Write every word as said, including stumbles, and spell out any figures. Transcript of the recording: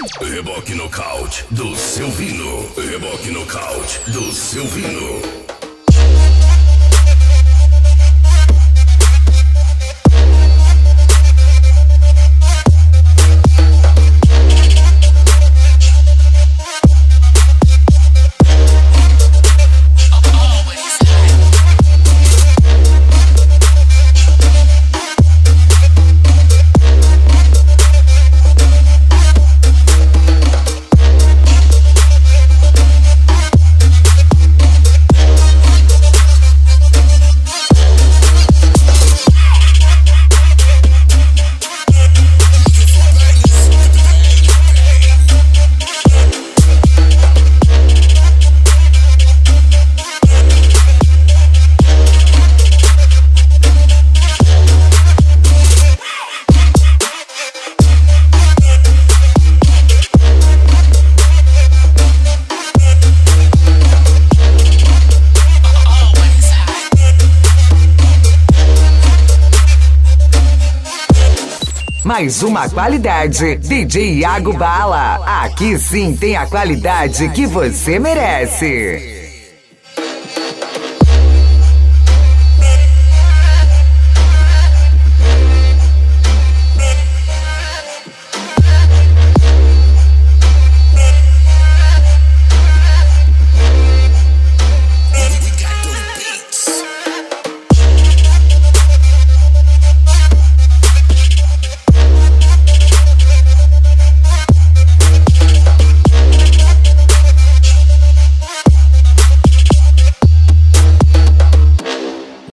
Reboque Nocaute do Silvino. Reboque Nocaute do Silvino. Mais uma qualidade, D J Iago Bala. Aqui sim tem a qualidade que você merece.